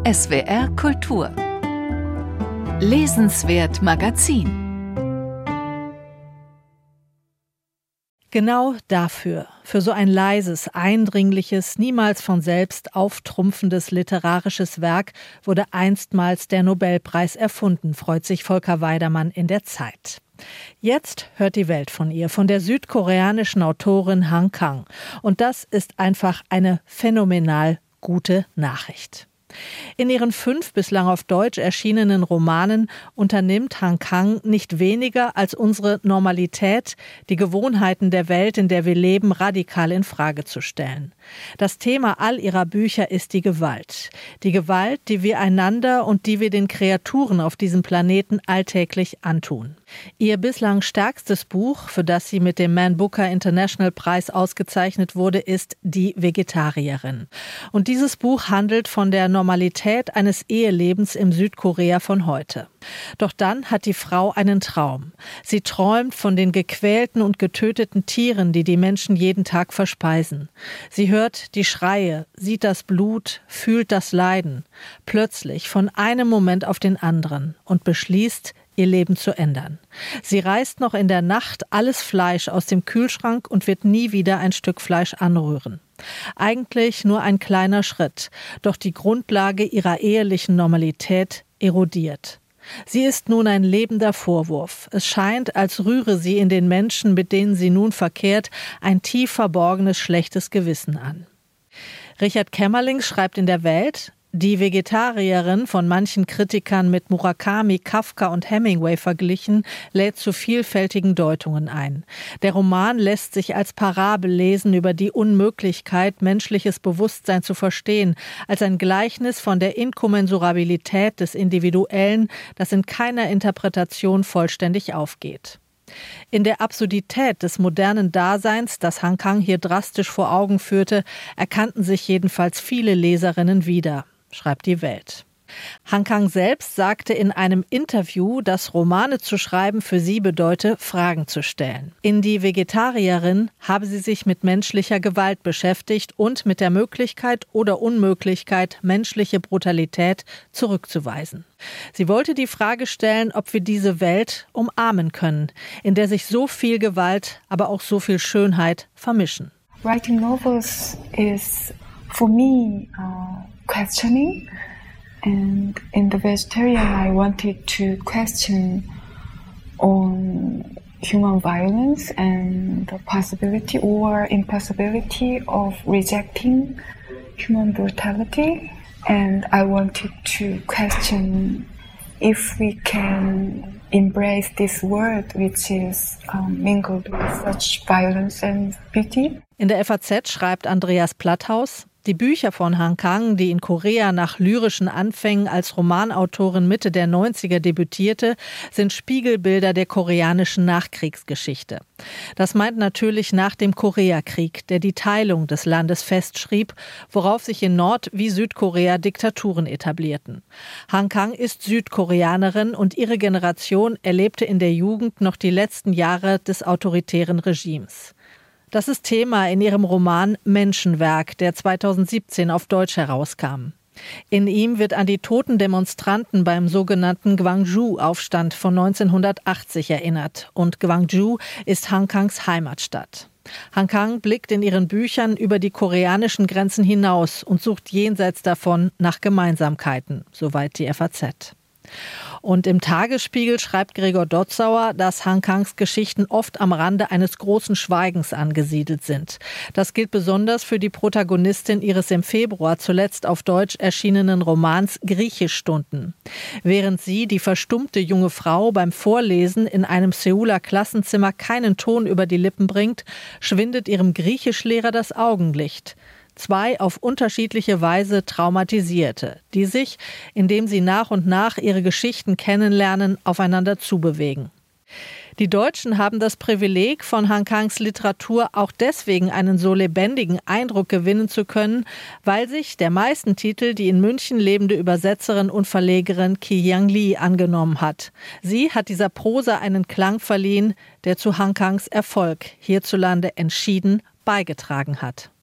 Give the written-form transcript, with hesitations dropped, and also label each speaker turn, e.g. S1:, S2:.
S1: SWR Kultur. Lesenswert Magazin.
S2: Genau dafür, für so ein leises, eindringliches, niemals von selbst auftrumpfendes literarisches Werk wurde einstmals der Nobelpreis erfunden, freut sich Volker Weidermann in der Zeit. Jetzt hört die Welt von ihr, von der südkoreanischen Autorin Han Kang. Und das ist einfach eine phänomenal gute Nachricht. In ihren 5 bislang auf Deutsch erschienenen Romanen unternimmt Han Kang nicht weniger, als unsere Normalität, die Gewohnheiten der Welt, in der wir leben, radikal in Frage zu stellen. Das Thema all ihrer Bücher ist die Gewalt. Die Gewalt, die wir einander und die wir den Kreaturen auf diesem Planeten alltäglich antun. Ihr bislang stärkstes Buch, für das sie mit dem Man Booker International Preis ausgezeichnet wurde, ist Die Vegetarierin. Und dieses Buch handelt von der Normalität eines Ehelebens im Südkorea von heute. Doch dann hat die Frau einen Traum. Sie träumt von den gequälten und getöteten Tieren, die die Menschen jeden Tag verspeisen. Sie hört die Schreie, sieht das Blut, fühlt das Leiden. Plötzlich, von einem Moment auf den anderen, und beschließt, ihr Leben zu ändern. Sie reißt noch in der Nacht alles Fleisch aus dem Kühlschrank und wird nie wieder ein Stück Fleisch anrühren. Eigentlich nur ein kleiner Schritt, doch die Grundlage ihrer ehelichen Normalität erodiert. Sie ist nun ein lebender Vorwurf. Es scheint, als rühre sie in den Menschen, mit denen sie nun verkehrt, ein tief verborgenes schlechtes Gewissen an. Richard Kämmerlings schreibt in der Welt: Die Vegetarierin, von manchen Kritikern mit Murakami, Kafka und Hemingway verglichen, lädt zu vielfältigen Deutungen ein. Der Roman lässt sich als Parabel lesen über die Unmöglichkeit, menschliches Bewusstsein zu verstehen, als ein Gleichnis von der Inkommensurabilität des Individuellen, das in keiner Interpretation vollständig aufgeht. In der Absurdität des modernen Daseins, das Han Kang hier drastisch vor Augen führte, erkannten sich jedenfalls viele Leserinnen wieder, schreibt die Welt. Han Kang selbst sagte in einem Interview, dass Romane zu schreiben für sie bedeute, Fragen zu stellen. In Die Vegetarierin habe sie sich mit menschlicher Gewalt beschäftigt und mit der Möglichkeit oder Unmöglichkeit, menschliche Brutalität zurückzuweisen. Sie wollte die Frage stellen, ob wir diese Welt umarmen können, in der sich so viel Gewalt, aber auch so viel Schönheit vermischen.
S3: Writing novels is for me questioning. And in The Vegetarian, I wanted to question on human violence and the possibility or impossibility of rejecting human brutality. And I wanted to question if we can embrace this world which is mingled with such violence and beauty.
S2: In der FAZ schreibt Andreas Platthaus: Die Bücher von Han Kang, die in Korea nach lyrischen Anfängen als Romanautorin Mitte der 90er debütierte, sind Spiegelbilder der koreanischen Nachkriegsgeschichte. Das meint natürlich nach dem Koreakrieg, der die Teilung des Landes festschrieb, worauf sich in Nord- wie Südkorea Diktaturen etablierten. Han Kang ist Südkoreanerin und ihre Generation erlebte in der Jugend noch die letzten Jahre des autoritären Regimes. Das ist Thema in ihrem Roman Menschenwerk, der 2017 auf Deutsch herauskam. In ihm wird an die toten Demonstranten beim sogenannten Gwangju-Aufstand von 1980 erinnert. Und Gwangju ist Han Kangs Heimatstadt. Han Kang blickt in ihren Büchern über die koreanischen Grenzen hinaus und sucht jenseits davon nach Gemeinsamkeiten, soweit die FAZ. Und im Tagesspiegel schreibt Gregor Dotzauer, dass Han Kangs Geschichten oft am Rande eines großen Schweigens angesiedelt sind. Das gilt besonders für die Protagonistin ihres im Februar zuletzt auf Deutsch erschienenen Romans Griechischstunden. Während sie, die verstummte junge Frau, beim Vorlesen in einem Seouler Klassenzimmer keinen Ton über die Lippen bringt, schwindet ihrem Griechischlehrer das Augenlicht. 2 auf unterschiedliche Weise Traumatisierte, die sich, indem sie nach und nach ihre Geschichten kennenlernen, aufeinander zubewegen. Die Deutschen haben das Privileg, von Han Kangs Literatur auch deswegen einen so lebendigen Eindruck gewinnen zu können, weil sich der meisten Titel die in München lebende Übersetzerin und Verlegerin Ki-Young Lee angenommen hat. Sie hat dieser Prosa einen Klang verliehen, der zu Han Kangs Erfolg hierzulande entschieden beigetragen hat.